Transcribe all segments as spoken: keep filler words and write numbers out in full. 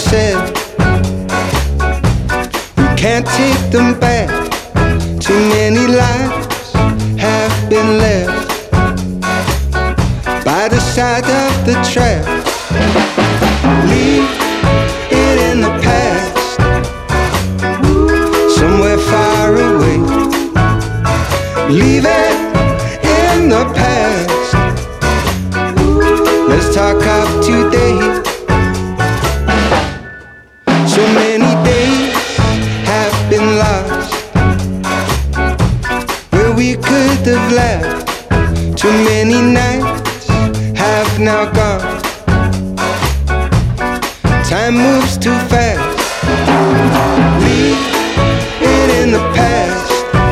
said, we can't take them back. Too many lives have been left by the side of the track. Leave it in the past, somewhere far away. Leave it in the past. Let's talk of today. So many days have been lost where we could have laughed. Too many nights have now gone. Time moves too fast. Leave it in the past,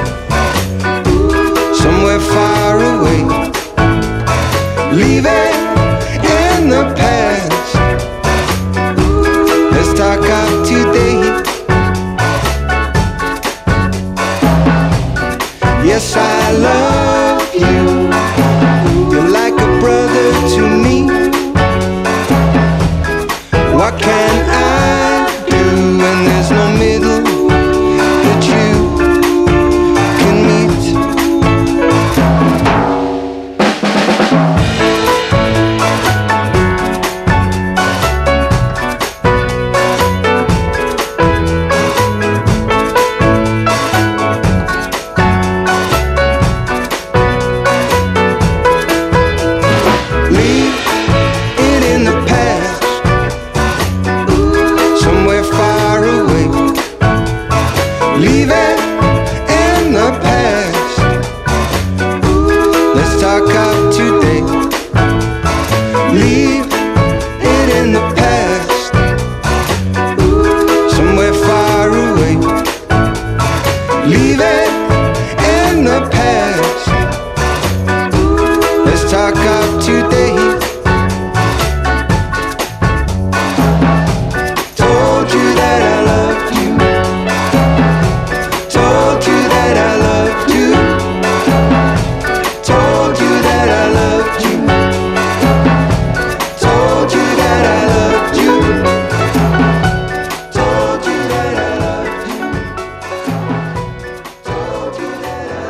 somewhere far away. Leave it in the past. Let's talk of today. Yes, I love you. You're like a brother to me. What can I do when there's no middle that you can meet? Leave it in the past, somewhere far away. Leave it in the past. Let's talk of today. Leave